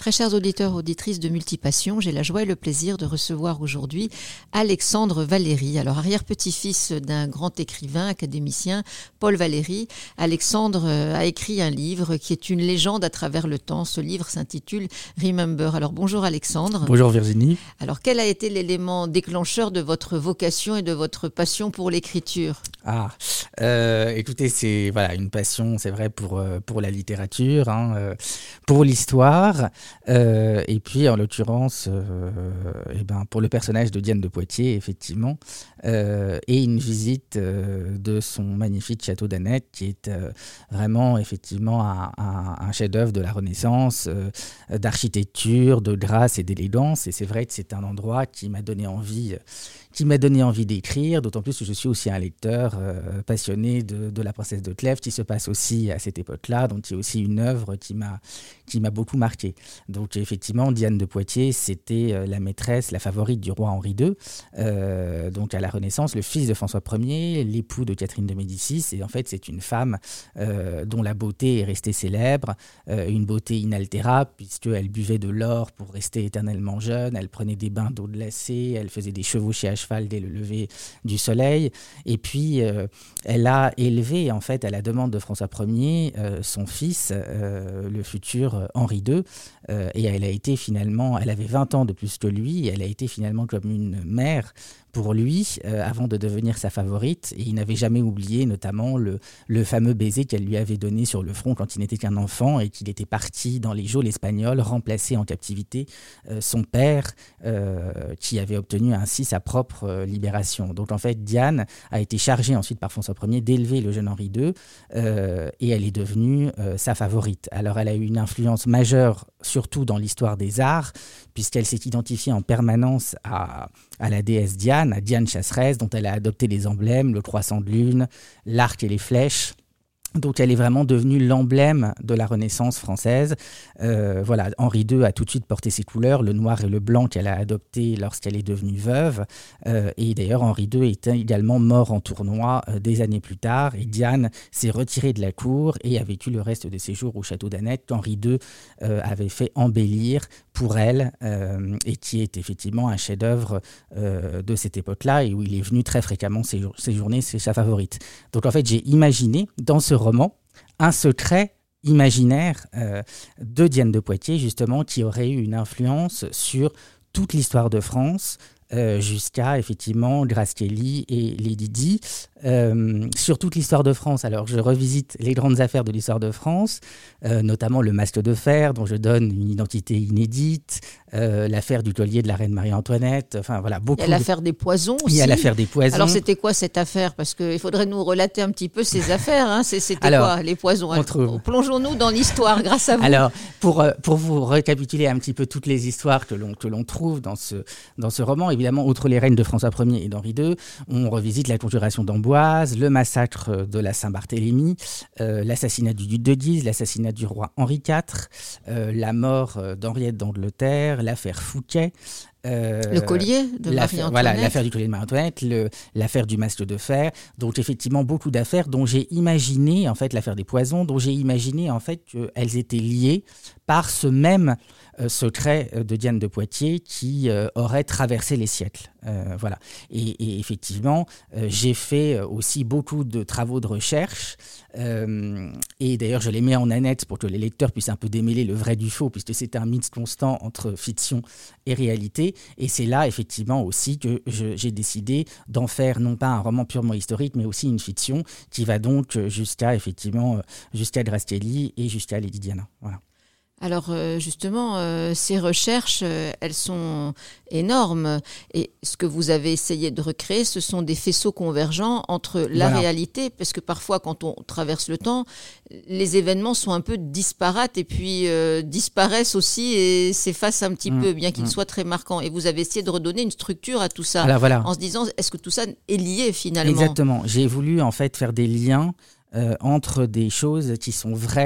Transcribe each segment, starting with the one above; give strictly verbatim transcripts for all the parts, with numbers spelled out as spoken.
Très chers auditeurs, auditrices de Multipassion, j'ai la joie et le plaisir de recevoir aujourd'hui Alexandre Valéry. Alors, arrière-petit-fils d'un grand écrivain, académicien, Paul Valéry, Alexandre a écrit un livre qui est une légende à travers le temps. Ce livre s'intitule Remember. Alors, bonjour Alexandre. Bonjour Virginie. Alors, quel a été l'élément déclencheur de votre vocation et de votre passion pour l'écriture ? Ah, euh, écoutez, c'est voilà une passion, c'est vrai pour euh, pour la littérature, hein, euh, pour l'histoire, euh, et puis en l'occurrence, euh, eh ben pour le personnage de Diane de Poitiers, effectivement, euh, et une visite euh, de son magnifique château d'Aneth, qui est euh, vraiment effectivement un, un, un chef-d'œuvre de la Renaissance, euh, d'architecture, de grâce et d'élégance. Et c'est vrai que c'est un endroit qui m'a donné envie. qui m'a donné envie d'écrire, d'autant plus que je suis aussi un lecteur euh, passionné de, de La Princesse de Clèves, qui se passe aussi à cette époque-là, donc il y a aussi une œuvre qui m'a, qui m'a beaucoup marqué. Donc effectivement, Diane de Poitiers, c'était euh, la maîtresse, la favorite du roi Henri deux, euh, donc à la Renaissance, le fils de François Ier, l'époux de Catherine de Médicis, et en fait c'est une femme euh, dont la beauté est restée célèbre, euh, une beauté inaltérable, puisqu'elle buvait de l'or pour rester éternellement jeune, elle prenait des bains d'eau glacée, elle faisait des chevauchées à cheval dès le lever du soleil, et puis euh, elle a élevé en fait à la demande de François Ier euh, son fils, euh, le futur Henri deux, euh, et elle a été finalement, elle avait vingt ans de plus que lui, et elle a été finalement comme une mère pour lui, euh, avant de devenir sa favorite, et il n'avait jamais oublié notamment le, le fameux baiser qu'elle lui avait donné sur le front quand il n'était qu'un enfant et qu'il était parti dans les geôles espagnoles, remplacer en captivité euh, son père, euh, qui avait obtenu ainsi sa propre euh, libération. Donc en fait, Diane a été chargée ensuite par François Ier d'élever le jeune Henri deux, euh, et elle est devenue euh, sa favorite. Alors elle a eu une influence majeure, surtout dans l'histoire des arts, puisqu'elle s'est identifiée en permanence à, à la déesse Diane, à Diane chasseresse, dont elle a adopté les emblèmes, le croissant de lune, l'arc et les flèches. Donc elle est vraiment devenue l'emblème de la Renaissance française. Euh, voilà, Henri deux a tout de suite porté ses couleurs, le noir et le blanc qu'elle a adopté lorsqu'elle est devenue veuve. Euh, et d'ailleurs, Henri deux est également mort en tournoi euh, des années plus tard. Et Diane s'est retirée de la cour et a vécu le reste de ses jours au château d'Aneth, qu'Henri deux euh, avait fait embellir pour elle, euh, et qui est effectivement un chef-d'œuvre euh, de cette époque-là, et où il est venu très fréquemment séjourner, c'est sa favorite. Donc en fait, j'ai imaginé dans ce roman un secret imaginaire euh, de Diane de Poitiers, justement, qui aurait eu une influence sur toute l'histoire de France, euh, jusqu'à effectivement Grace Kelly et Lady Di, euh, sur toute l'histoire de France. Alors je revisite les grandes affaires de l'histoire de France, euh, notamment le masque de fer dont je donne une identité inédite, euh, l'affaire du collier de la reine Marie-Antoinette, enfin voilà, beaucoup. Il y a l'affaire des poisons aussi. Il y a l'affaire des poisons. Alors c'était quoi cette affaire ? Parce qu'il faudrait nous relater un petit peu ces affaires, hein. C'était Alors, quoi les poisons ? entre... Plongeons-nous dans l'histoire grâce à vous. Alors pour, pour vous récapituler un petit peu toutes les histoires que l'on, que l'on trouve dans ce, dans ce roman, évidemment, outre les règnes de François Ier et d'Henri deux, on revisite la conjuration d'Amboise, le massacre de la Saint-Barthélemy, euh, l'assassinat du duc de Guise, l'assassinat du roi Henri quatre, euh, la mort d'Henriette d'Angleterre, l'affaire Fouquet. Euh, le collier de Marie-Antoinette. Voilà, l'affaire du collier de Marie-Antoinette, le, l'affaire du masque de fer. Donc effectivement, beaucoup d'affaires dont j'ai imaginé, en fait, l'affaire des poisons, dont j'ai imaginé en fait qu'elles étaient liées par ce même euh, secret de Diane de Poitiers qui euh, aurait traversé les siècles. Euh, voilà. Et, et effectivement, euh, j'ai fait aussi beaucoup de travaux de recherche. Euh, et d'ailleurs, je les mets en annexe pour que les lecteurs puissent un peu démêler le vrai du faux, puisque c'est un mix constant entre fiction et réalité. Et c'est là, effectivement, aussi que je, j'ai décidé d'en faire non pas un roman purement historique, mais aussi une fiction qui va donc jusqu'à, effectivement, jusqu'à Grace Kelly et jusqu'à Lady Diana. Voilà. Alors euh, justement, euh, ces recherches, euh, elles sont énormes. Et ce que vous avez essayé de recréer, ce sont des faisceaux convergents entre la voilà. réalité, parce que parfois, quand on traverse le temps, les événements sont un peu disparates et puis euh, disparaissent aussi et s'effacent un petit mmh, peu, bien qu'ils mmh. soient très marquants. Et vous avez essayé de redonner une structure à tout ça, Alors, voilà. en se disant, est-ce que tout ça est lié finalement ? Exactement. J'ai voulu en fait faire des liens euh, entre des choses qui sont vraies,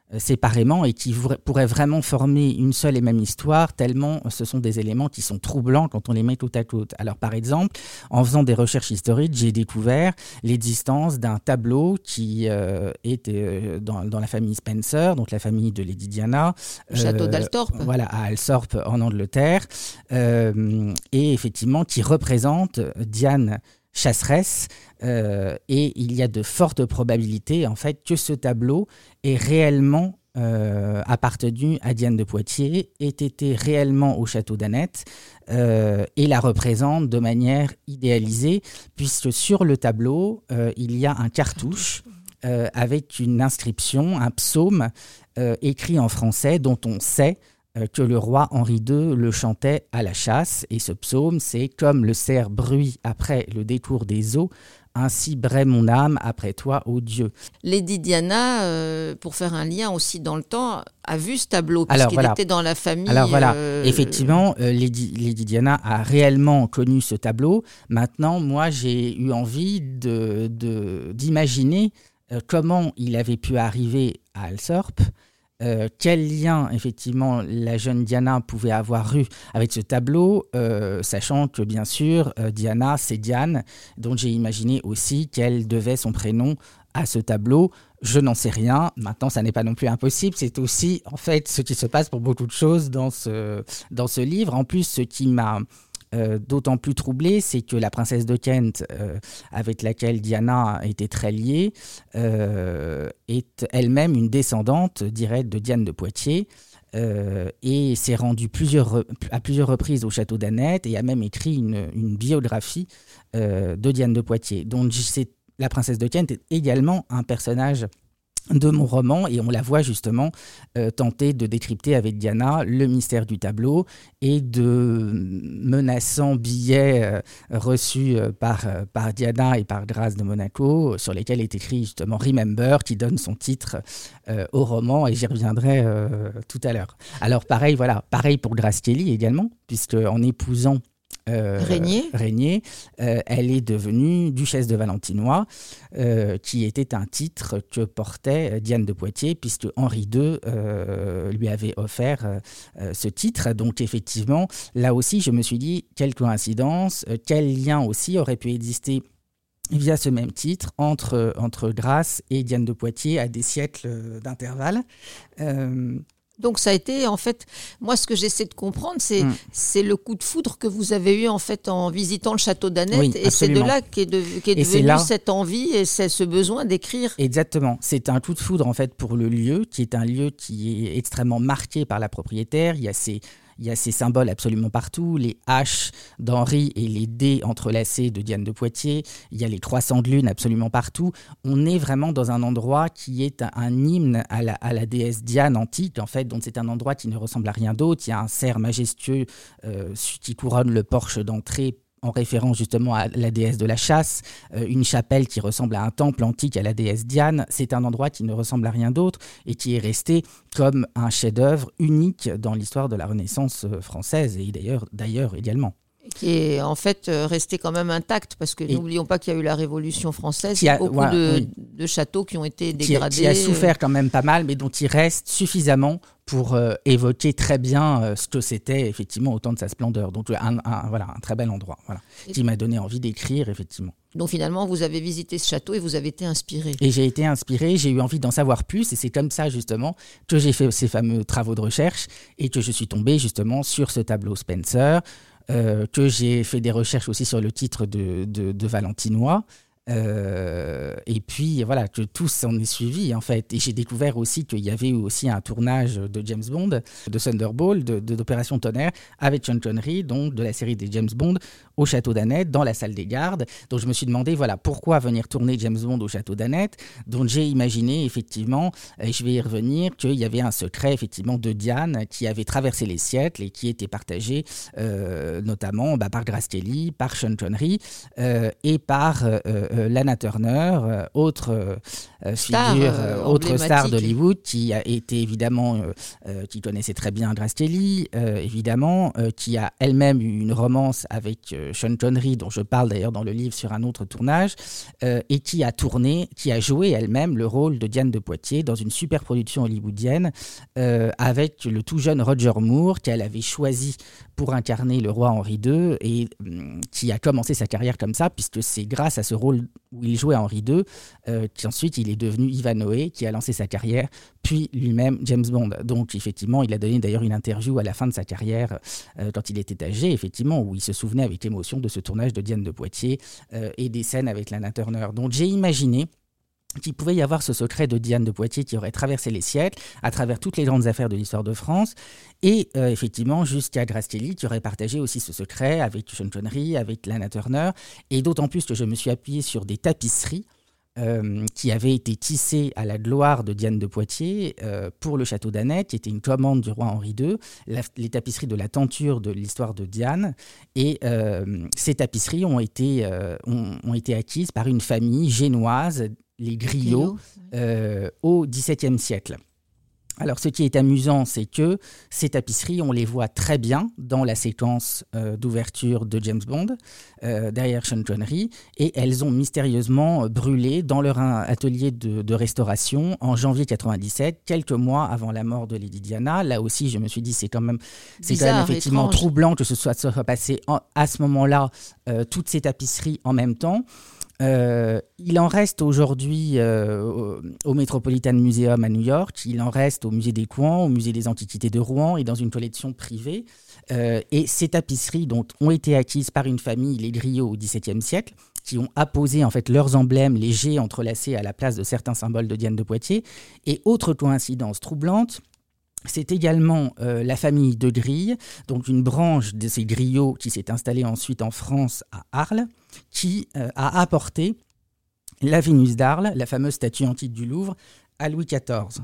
séparément et qui pourraient vraiment former une seule et même histoire, tellement ce sont des éléments qui sont troublants quand on les met côte à côte. Alors par exemple, en faisant des recherches historiques, j'ai découvert l'existence d'un tableau qui euh, est euh, dans, dans la famille Spencer, donc la famille de Lady Diana. Le château euh, d'Althorp. Voilà, à Althorp en Angleterre, euh, et effectivement qui représente Diane chasseresse, euh, et il y a de fortes probabilités en fait que ce tableau ait réellement euh, appartenu à Diane de Poitiers, ait été réellement au château d'Annette euh, et la représente de manière idéalisée, puisque sur le tableau euh, il y a un cartouche euh, avec une inscription, un psaume euh, écrit en français dont on sait que le roi Henri deux le chantait à la chasse. Et ce psaume, c'est « Comme le cerf bruit après le détour des eaux, ainsi braie mon âme après toi, ô Dieu ». Lady Diana, euh, pour faire un lien aussi dans le temps, a vu ce tableau, puisqu'il voilà. était dans la famille. Alors voilà, euh... effectivement, euh, Lady, Lady Diana a réellement connu ce tableau. Maintenant, moi, j'ai eu envie de, de, d'imaginer euh, comment il avait pu arriver à Althorp. Euh, quel lien, effectivement, la jeune Diana pouvait avoir eu avec ce tableau, euh, sachant que, bien sûr, euh, Diana, c'est Diane, dont j'ai imaginé aussi qu'elle devait son prénom à ce tableau. Je n'en sais rien. Maintenant, ça n'est pas non plus impossible. C'est aussi, en fait, ce qui se passe pour beaucoup de choses dans ce, dans ce livre. En plus, ce qui m'a Euh, d'autant plus troublée, c'est que la princesse de Kent, euh, avec laquelle Diana était très liée, euh, est elle-même une descendante directe de Diane de Poitiers euh, et s'est rendue plusieurs, à plusieurs reprises au château d'Annette et a même écrit une, une biographie euh, de Diane de Poitiers. Donc c'est, la princesse de Kent est également un personnage de mon roman, et on la voit justement euh, tenter de décrypter avec Diana le mystère du tableau et de menaçants billets euh, reçus euh, par, euh, par Diana et par Grace de Monaco, sur lesquels est écrit justement « Remember », qui donne son titre euh, au roman, et j'y reviendrai euh, tout à l'heure. Alors pareil, voilà, pareil pour Grace Kelly également, puisque en épousant Euh, Régnier, Régnier euh, elle est devenue duchesse de Valentinois, euh, qui était un titre que portait Diane de Poitiers, puisque Henri deux euh, lui avait offert euh, ce titre. Donc effectivement, là aussi, je me suis dit, quelle coïncidence, euh, quel lien aussi aurait pu exister via ce même titre entre, entre Grace et Diane de Poitiers à des siècles d'intervalle. Euh, Donc ça a été, en fait, moi ce que j'essaie de comprendre, c'est, mm. c'est le coup de foudre que vous avez eu en fait en visitant le château d'Annette, oui, et absolument. C'est de là qu'est, de, qu'est devenue là... cette envie et c'est ce besoin d'écrire. Exactement, c'est un coup de foudre en fait pour le lieu, qui est un lieu qui est extrêmement marqué par la propriétaire. Il y a ces Il y a ces symboles absolument partout, les H d'Henri et les D entrelacés de Diane de Poitiers. Il y a les croissants de lune absolument partout. On est vraiment dans un endroit qui est un, un hymne à la, à la déesse Diane antique, en fait. Donc c'est un endroit qui ne ressemble à rien d'autre. Il y a un cerf majestueux euh, qui couronne le porche d'entrée, en référence justement à la déesse de la chasse, euh, une chapelle qui ressemble à un temple antique à la déesse Diane. C'est un endroit qui ne ressemble à rien d'autre et qui est resté comme un chef-d'œuvre unique dans l'histoire de la Renaissance française et d'ailleurs, d'ailleurs également. Qui est en fait resté quand même intact, parce que et n'oublions pas qu'il y a eu la Révolution française, il y a beaucoup ouais, de, oui. de châteaux qui ont été dégradés. Qui a, qui a souffert quand même pas mal, mais dont il reste suffisamment pour euh, évoquer très bien euh, ce que c'était effectivement au temps de sa splendeur. Donc un, un, voilà, un très bel endroit voilà, qui m'a donné envie d'écrire effectivement. Donc finalement, vous avez visité ce château et vous avez été inspiré. Et j'ai été inspiré, j'ai eu envie d'en savoir plus, et c'est comme ça justement que j'ai fait ces fameux travaux de recherche et que je suis tombé justement sur ce tableau Spencer, euh, que j'ai fait des recherches aussi sur le titre de, de, de Valentinois. Euh, et puis voilà, que tout s'en est suivi en fait, et j'ai découvert aussi qu'il y avait aussi un tournage de James Bond, de Thunderball, de, de, d'Opération Tonnerre avec Sean Connery, donc de la série des James Bond au château d'Annette, dans la salle des gardes. Donc je me suis demandé voilà, pourquoi venir tourner James Bond au château d'Annette. Donc j'ai imaginé effectivement, et je vais y revenir, qu'il y avait un secret effectivement de Diane qui avait traversé les siècles et qui était partagé euh, notamment bah, par Grace Kelly, par Sean Connery euh, et par euh, euh, Lana Turner, euh, autre euh, star, figure, euh, autre star d'Hollywood, qui a été évidemment, euh, euh, qui connaissait très bien Grace Kelly, euh, évidemment, euh, qui a elle-même eu une romance avec euh, Sean Connery, dont je parle d'ailleurs dans le livre sur un autre tournage, euh, et qui a tourné, qui a joué elle-même le rôle de Diane de Poitiers dans une super production hollywoodienne euh, avec le tout jeune Roger Moore, qu'elle avait choisi pour incarner le roi Henri deux et hum, qui a commencé sa carrière comme ça, puisque c'est grâce à ce rôle où il jouait Henri deux euh, qu'ensuite il est devenu Ivanhoe, qui a lancé sa carrière, puis lui-même James Bond. Donc effectivement, il a donné d'ailleurs une interview à la fin de sa carrière euh, quand il était âgé, effectivement, où il se souvenait avec émotion de ce tournage de Diane de Poitiers euh, et des scènes avec Lana Turner. Donc j'ai imaginé qu'il pouvait y avoir ce secret de Diane de Poitiers qui aurait traversé les siècles, à travers toutes les grandes affaires de l'histoire de France, et euh, effectivement jusqu'à Grace Kelly qui aurait partagé aussi ce secret avec Sean Connery, avec Lana Turner, et d'autant plus que je me suis appuyé sur des tapisseries euh, qui avaient été tissées à la gloire de Diane de Poitiers euh, pour le château d'Annet, qui était une commande du roi Henri deux, la, les tapisseries de la tenture de l'histoire de Diane, et euh, ces tapisseries ont été, euh, ont, ont été acquises par une famille génoise, les Griots, euh, au dix-septième siècle. Alors, ce qui est amusant, c'est que ces tapisseries, on les voit très bien dans la séquence euh, d'ouverture de James Bond, euh, derrière Sean Connery, et elles ont mystérieusement brûlé dans leur atelier de, de restauration en janvier quatre-vingt-dix-sept, quelques mois avant la mort de Lady Diana. Là aussi, je me suis dit, c'est quand même, c'est Bizarre, quand même effectivement étrange. Troublant que ce soit, soit passé en, à ce moment-là, euh, toutes ces tapisseries en même temps. Euh, il en reste aujourd'hui euh, au, au Metropolitan Museum à New York, il en reste au musée des Coins, au musée des Antiquités de Rouen et dans une collection privée. Euh, et ces tapisseries donc, ont été acquises par une famille, les Griots, au dix-septième siècle, qui ont apposé en fait leurs emblèmes légers entrelacés à la place de certains symboles de Diane de Poitiers. Et autre coïncidence troublante, c'est également euh, la famille de Grille, donc une branche de ces griots qui s'est installée ensuite en France à Arles, qui euh, a apporté la Vénus d'Arles, la fameuse statue antique du Louvre, à Louis quatorze.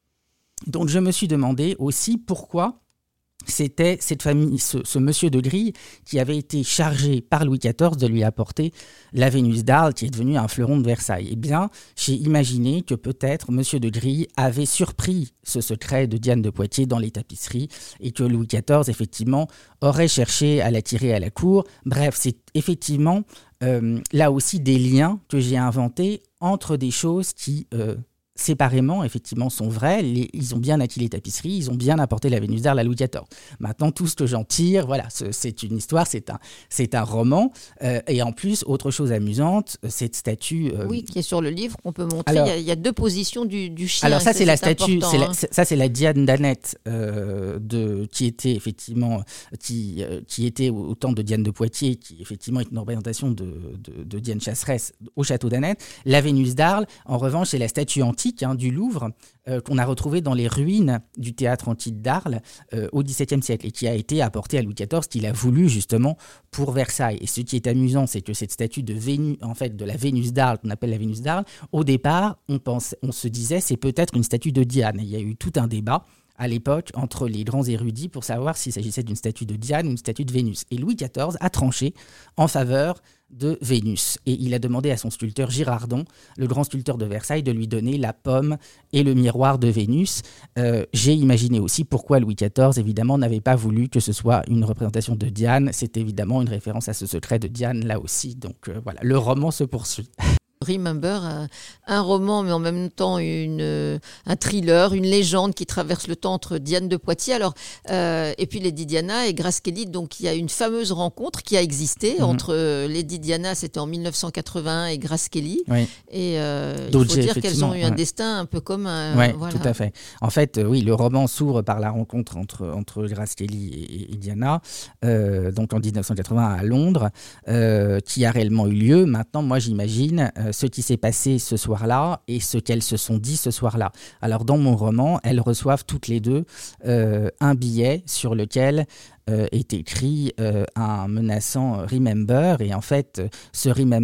Donc je me suis demandé aussi pourquoi c'était cette famille, ce, ce monsieur de Grille qui avait été chargé par Louis quatorze de lui apporter la Vénus d'Arles qui est devenue un fleuron de Versailles. Eh bien, j'ai imaginé que peut-être monsieur de Grille avait surpris ce secret de Diane de Poitiers dans les tapisseries et que Louis quatorze, effectivement, aurait cherché à l'attirer à la cour. Bref, c'est effectivement euh, là aussi des liens que j'ai inventés entre des choses qui... Euh, séparément, effectivement, sont vrais. Les, ils ont bien acquis les tapisseries, ils ont bien apporté la Vénus d'Arles à Louis quatorze. Maintenant, tout ce que j'en tire, voilà, ce, c'est une histoire, c'est un, c'est un roman. Euh, et en plus, autre chose amusante, cette statue... Euh... Oui, qui est sur le livre, qu'on peut montrer. Alors, il, y a, il y a deux positions du, du chien. Alors ça, c'est, c'est la statue, c'est hein. la, c'est, ça, c'est la Diane d'Annet, euh, de, qui était effectivement, qui, euh, qui était au, au temps de Diane de Poitiers, qui effectivement est une représentation de, de, de Diane Chasseresse au château d'Annet. La Vénus d'Arles, en revanche, c'est la statue antique Hein, du Louvre euh, qu'on a retrouvé dans les ruines du théâtre antique d'Arles euh, au dix-septième siècle et qui a été apportée à Louis quatorze qu'il a voulu justement pour Versailles. Et ce qui est amusant, c'est que cette statue de Vénus, en fait, de la Vénus d'Arles, qu'on appelle la Vénus d'Arles, au départ, on, pense, on se disait c'est peut-être une statue de Diane. Et il y a eu tout un débat à l'époque entre les grands érudits pour savoir s'il s'agissait d'une statue de Diane ou une statue de Vénus. Et Louis quatorze a tranché en faveur de Vénus. Et il a demandé à son sculpteur Girardon, le grand sculpteur de Versailles, de lui donner la pomme et le miroir de Vénus. Euh, j'ai imaginé aussi pourquoi Louis quatorze, évidemment, n'avait pas voulu que ce soit une représentation de Diane. C'est évidemment une référence à ce secret de Diane, là aussi. Donc euh, voilà, le roman se poursuit. Remember, un, un roman, mais en même temps une, euh, un thriller, une légende qui traverse le temps entre Diane de Poitiers alors, euh, et puis Lady Diana et Grace Kelly. Donc il y a une fameuse rencontre qui a existé mmh. entre euh, Lady Diana, c'était en dix-neuf cent quatre-vingt-un, et Grace Kelly. Oui. Et euh, il faut dire qu'elles ont eu un ouais. destin un peu commun. Oui, voilà. tout à fait. En fait, euh, oui, le roman s'ouvre par la rencontre entre, entre Grace Kelly et, et Diana, euh, donc en dix-neuf cent quatre-vingt-un à Londres, euh, qui a réellement eu lieu. Maintenant, moi j'imagine... Euh, ce qui s'est passé ce soir-là et ce qu'elles se sont dit ce soir-là. Alors dans mon roman, elles reçoivent toutes les deux euh, un billet sur lequel euh, est écrit euh, un menaçant « Remember » et en fait, ce « Remember »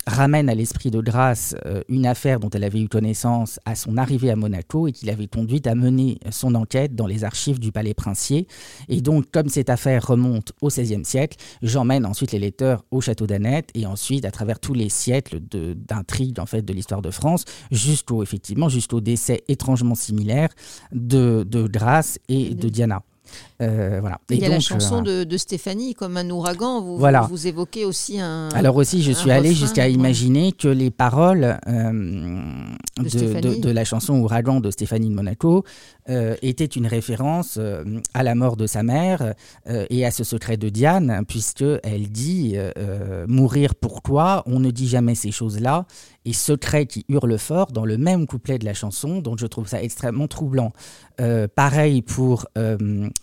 ramène à l'esprit de Grasse euh, une affaire dont elle avait eu connaissance à son arrivée à Monaco et qui l'avait conduite à mener son enquête dans les archives du palais princier. Et donc, comme cette affaire remonte au seizième siècle, j'emmène ensuite les lecteurs au château d'Aneth et ensuite à travers tous les siècles de, d'intrigue en fait, de l'histoire de France jusqu'au, effectivement, jusqu'au décès étrangement similaire de, de Grasse et de Diana. Euh, voilà. Il y a et donc, la chanson euh, de, de Stéphanie, comme un ouragan. Vous, voilà. vous, vous évoquez aussi un. Alors aussi, je suis allé jusqu'à ouais. imaginer que les paroles euh, de, de, de, de la chanson Ouragan de Stéphanie de Monaco euh, étaient une référence euh, à la mort de sa mère euh, et à ce secret de Diane, puisqu'elle dit euh, « Mourir pour toi, on ne dit jamais ces choses-là » et « Secret qui hurle fort » dans le même couplet de la chanson, donc je trouve ça extrêmement troublant. Euh, pareil pour euh,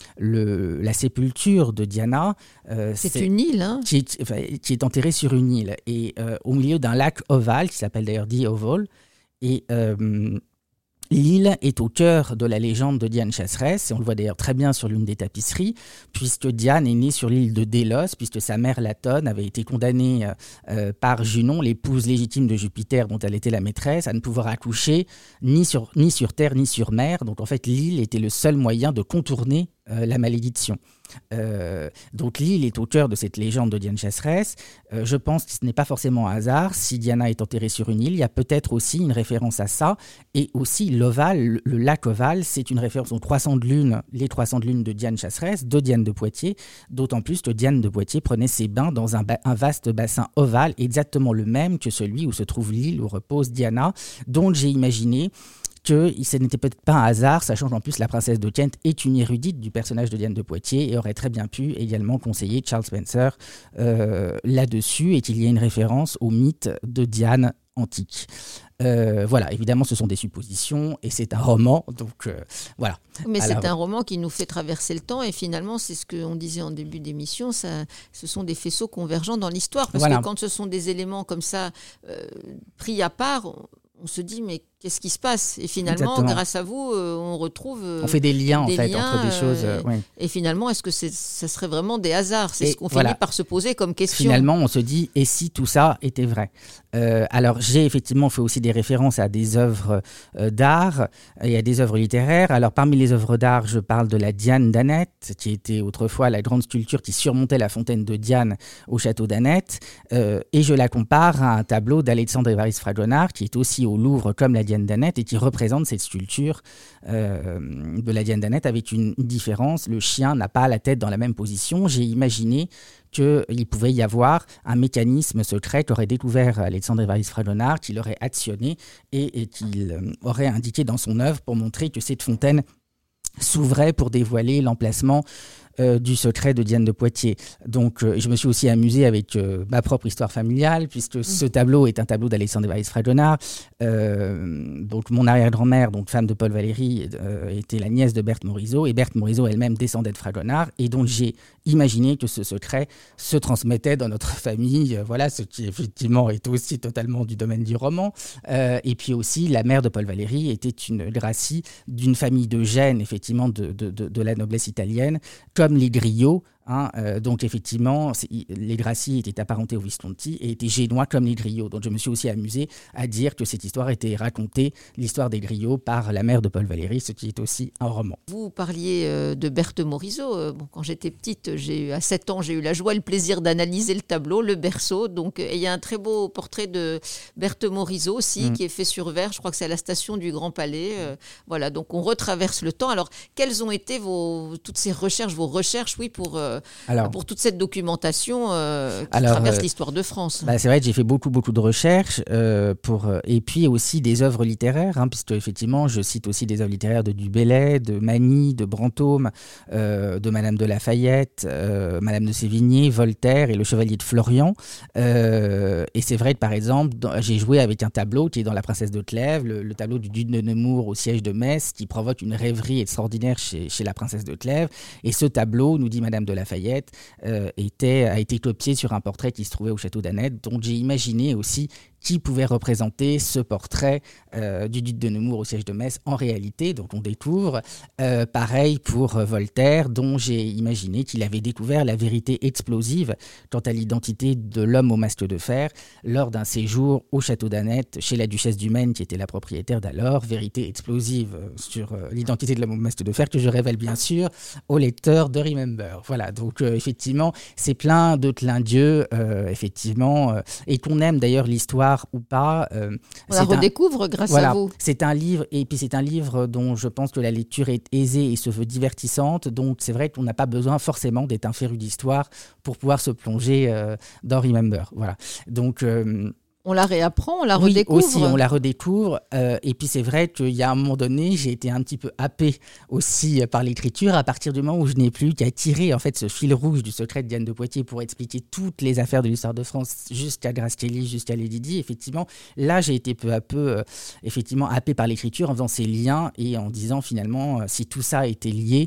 le, la sépulture de Diana. Euh, c'est, c'est une île, hein qui est, enfin, qui est enterrée sur une île et euh, au milieu d'un lac ovale qui s'appelle d'ailleurs The Oval. Et euh, l'île est au cœur de la légende de Diane Chasseresse, et on le voit d'ailleurs très bien sur l'une des tapisseries, puisque Diane est née sur l'île de Délos, puisque sa mère Latone avait été condamnée euh, par Junon, l'épouse légitime de Jupiter dont elle était la maîtresse, à ne pouvoir accoucher ni sur, ni sur terre ni sur mer. Donc en fait, l'île était le seul moyen de contourner euh, la malédiction. Euh, donc l'île est au cœur de cette légende de Diane Chasseresse. Euh, je pense que ce n'est pas forcément un hasard. Si Diana est enterrée sur une île, il y a peut-être aussi une référence à ça. Et aussi l'Ovale, le, le lac Ovale, c'est une référence aux trois cents de lune, les trois cents de lune de Diane Chasseresse, de Diane de Poitiers. D'autant plus que Diane de Poitiers prenait ses bains dans un, ba- un vaste bassin ovale, exactement le même que celui où se trouve l'île où repose Diana. Donc j'ai imaginé que ce n'était peut-être pas un hasard, sachant qu'en plus la princesse de Kent est une érudite du personnage de Diane de Poitiers et aurait très bien pu également conseiller Charles Spencer euh, là-dessus, et qu'il y ait une référence au mythe de Diane antique. Euh, voilà, évidemment, ce sont des suppositions et c'est un roman, donc euh, voilà. Mais Alors, c'est un roman qui nous fait traverser le temps et finalement, c'est ce qu'on disait en début d'émission, ça, ce sont des faisceaux convergents dans l'histoire, parce voilà. que quand ce sont des éléments comme ça euh, pris à part, on, on se dit mais qu'est-ce qui se passe ? Et finalement, Exactement. grâce à vous, euh, on retrouve... Euh, on fait des liens, des en fait, liens, entre des choses. Euh, oui. Et finalement, est-ce que c'est, ça serait vraiment des hasards ? C'est et ce qu'on voilà. finit par se poser comme question. Finalement, on se dit, et si tout ça était vrai ? euh, Alors, j'ai effectivement fait aussi des références à des œuvres euh, d'art et à des œuvres littéraires. Alors, parmi les œuvres d'art, je parle de la Diane d'Aneth, qui était autrefois la grande sculpture qui surmontait la fontaine de Diane au château d'Aneth. Euh, et je la compare à un tableau d'Alexandre Évariste Fragonard, qui est aussi au Louvre comme la Diane d'Aneth et qui représente cette sculpture euh, de la Diane d'Aneth avec une différence. Le chien n'a pas la tête dans la même position. J'ai imaginé qu'il pouvait y avoir un mécanisme secret qu'aurait découvert Alexandre Évariste Fragonard, qu'il aurait actionné et, et qu'il aurait indiqué dans son œuvre pour montrer que cette fontaine s'ouvrait pour dévoiler l'emplacement Euh, du secret de Diane de Poitiers. Donc, euh, je me suis aussi amusé avec euh, ma propre histoire familiale, puisque mmh. ce tableau est un tableau d'Alexandre Évariste Fragonard. Euh, donc, mon arrière-grand-mère, donc femme de Paul Valéry, euh, était la nièce de Berthe Morisot, et Berthe Morisot elle-même descendait de Fragonard. Et donc, j'ai imaginé que ce secret se transmettait dans notre famille. Euh, voilà, ce qui effectivement est aussi totalement du domaine du roman. Euh, et puis aussi, la mère de Paul Valéry était une Grassi d'une famille de gènes, effectivement, de, de, de, de la noblesse italienne, comme les Griots. Hein, euh, donc effectivement, les Grassi étaient apparentés aux Visconti et étaient génois comme les Griots. Donc je me suis aussi amusé à dire que cette histoire était racontée, l'histoire des Griots, par la mère de Paul Valéry, ce qui est aussi un roman. Vous parliez euh, de Berthe Morisot. Euh, bon, quand j'étais petite, j'ai eu, à sept ans, j'ai eu la joie et le plaisir d'analyser le tableau, le berceau. Donc il y a un très beau portrait de Berthe Morisot aussi, mmh. qui est fait sur verre. Je crois que c'est à la station du Grand Palais. Euh, voilà, donc on retraverse le temps. Alors, quelles ont été vos, toutes ces recherches, vos recherches, oui, pour... Euh, Alors, pour toute cette documentation euh, qui alors, traverse euh, l'histoire de France. Bah c'est vrai que j'ai fait beaucoup, beaucoup de recherches, euh, pour, euh, et puis aussi des œuvres littéraires, hein, puisque effectivement, je cite aussi des œuvres littéraires de Du Bellay, de Magny, de Brantôme, euh, de Madame de Lafayette, euh, Madame de Sévigné, Voltaire et le Chevalier de Florian. Euh, et c'est vrai que, par exemple, dans, j'ai joué avec un tableau qui est dans La Princesse de Clèves, le, le tableau du duc de Nemours au siège de Metz, qui provoque une rêverie extraordinaire chez, chez la Princesse de Clèves. Et ce tableau, nous dit Madame de Lafayette, Euh, était, a été copié sur un portrait qui se trouvait au château d'Aneth, dont j'ai imaginé aussi qui pouvait représenter ce portrait euh, du duc de Nemours au siège de Metz en réalité, dont on découvre. Euh, pareil pour euh, Voltaire, dont j'ai imaginé qu'il avait découvert la vérité explosive quant à l'identité de l'homme au masque de fer lors d'un séjour au château d'Aneth chez la duchesse du Maine, qui était la propriétaire d'alors. Vérité explosive euh, sur euh, l'identité de l'homme au masque de fer que je révèle bien sûr aux lecteurs de Remember. Voilà, donc euh, effectivement, c'est plein de clins d'yeux, euh, effectivement, euh, et qu'on aime d'ailleurs l'histoire ou pas. Euh, On la redécouvre un, grâce voilà, à vous. C'est un livre, et puis c'est un livre dont je pense que la lecture est aisée et se veut divertissante, donc c'est vrai qu'on n'a pas besoin forcément d'être un féru d'histoire pour pouvoir se plonger euh, dans Remember. Voilà, donc... Euh, On la réapprend, on la oui, redécouvre. aussi, on la redécouvre. Euh, et puis c'est vrai qu'il y a un moment donné, j'ai été un petit peu happée aussi par l'écriture à partir du moment où je n'ai plus qu'à tirer en fait ce fil rouge du secret de Diane de Poitiers pour expliquer toutes les affaires de l'histoire de France jusqu'à Grace Kelly, jusqu'à Lady Di. Effectivement, là j'ai été peu à peu euh, effectivement happée par l'écriture en faisant ces liens et en disant finalement euh, si tout ça était lié,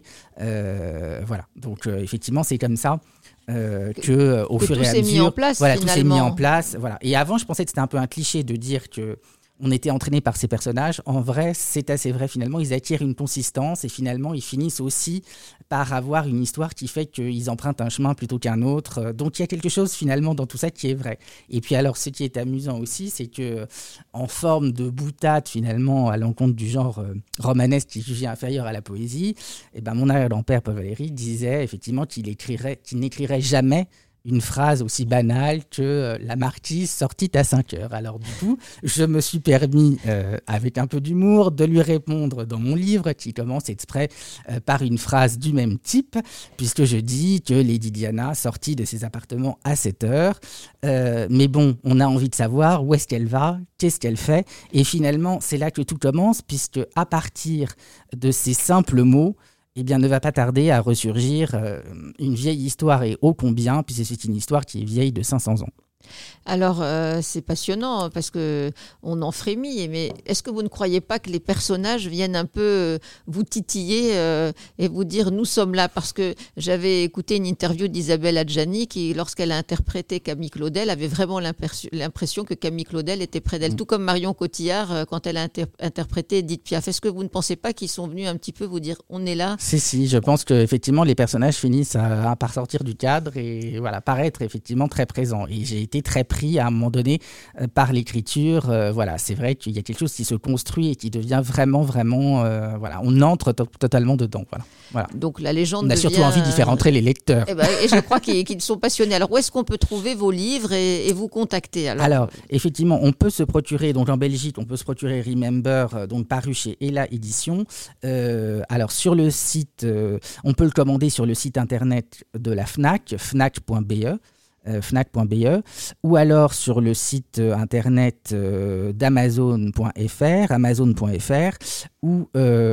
euh, voilà. Donc euh, effectivement c'est comme ça. Euh, que, que au que fur et à mesure, mis en place, voilà, tout s'est mis en finalement. place. Voilà. Et avant, je pensais que c'était un peu un cliché de dire que on était entraîné par ces personnages. En vrai, c'est assez vrai finalement. Ils acquièrent une consistance et finalement, ils finissent aussi par avoir une histoire qui fait qu'ils empruntent un chemin plutôt qu'un autre. Donc, il y a quelque chose finalement dans tout ça qui est vrai. Et puis alors, ce qui est amusant aussi, c'est que en forme de boutade finalement à l'encontre du genre euh, romanesque qui est jugé inférieur à la poésie, eh ben, mon arrière-grand-père Paul Valéry disait effectivement qu'il écrirait, qu'il n'écrirait jamais une phrase aussi banale que euh, la marquise sortit à cinq heures. Alors du coup, je me suis permis, euh, avec un peu d'humour, de lui répondre dans mon livre, qui commence exprès euh, par une phrase du même type, puisque je dis que Lady Diana sortit de ses appartements à sept heures. Euh, mais bon, on a envie de savoir où est-ce qu'elle va, qu'est-ce qu'elle fait. Et finalement, c'est là que tout commence, puisque à partir de ces simples mots, eh bien, ne va pas tarder à ressurgir euh, une vieille histoire, et ô combien, puisque c'est une histoire qui est vieille de cinq cents ans. Alors, euh, c'est passionnant parce qu'on en frémit, mais est-ce que vous ne croyez pas que les personnages viennent un peu vous titiller euh, et vous dire « nous sommes là » ? Parce que j'avais écouté une interview d'Isabelle Adjani qui, lorsqu'elle a interprété Camille Claudel, avait vraiment l'impression que Camille Claudel était près d'elle, mmh. tout comme Marion Cotillard euh, quand elle a inter- interprété Edith Piaf. Est-ce que vous ne pensez pas qu'ils sont venus un petit peu vous dire « on est là » ? Si, si, je pense qu'effectivement les personnages finissent à, à par sortir du cadre et voilà, paraître effectivement très présents. Et j'ai été très pris à un moment donné euh, par l'écriture. Euh, voilà, c'est vrai qu'il y a quelque chose qui se construit et qui devient vraiment, vraiment, euh, voilà, on entre to- totalement dedans. Voilà, voilà. Donc la légende. On a devient... surtout envie d'y faire entrer les lecteurs. Et, ben, et je crois qu'ils, qu'ils sont passionnés. Alors où est-ce qu'on peut trouver vos livres et, et vous contacter alors, alors, effectivement, on peut se procurer, donc en Belgique, on peut se procurer Remember, donc paru chez Ella Édition. Euh, alors sur le site, euh, on peut le commander sur le site internet de la Fnac, fnac point b e. Euh, fnac point b e, ou alors sur le site euh, internet euh, d'amazon point f r, amazon point f r, ou,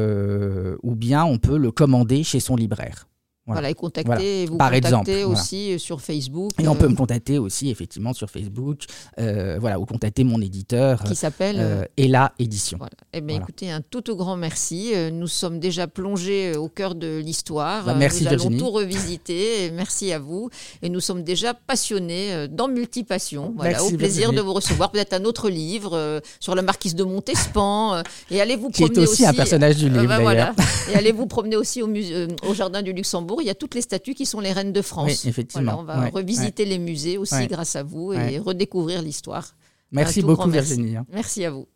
euh, ou bien on peut le commander chez son libraire. Voilà, voilà et contacter, voilà. vous Par contacter exemple, aussi voilà. sur Facebook. Et on peut me contacter aussi effectivement sur Facebook, euh, voilà, ou contacter mon éditeur qui s'appelle euh, Ella Édition. Voilà. Eh bien, voilà. écoutez, un tout au grand merci. Nous sommes déjà plongés au cœur de l'histoire. Bah, merci nous Virginie. allons tout revisiter. Merci à vous. Et nous sommes déjà passionnés dans Multipassion. Voilà, merci, au plaisir Virginie. de vous recevoir. Peut-être un autre livre euh, sur la marquise de Montespan. Euh, et allez vous qui promener est aussi, aussi un personnage du livre euh, bah, d'ailleurs. Voilà. Et allez vous promener aussi au, musée, euh, au jardin du Luxembourg. Il y a toutes les statues qui sont les reines de France. Oui, effectivement. Voilà, on va ouais, revisiter ouais. les musées aussi ouais. grâce à vous et ouais. redécouvrir l'histoire. Merci beaucoup Virginie. Merci. merci à vous.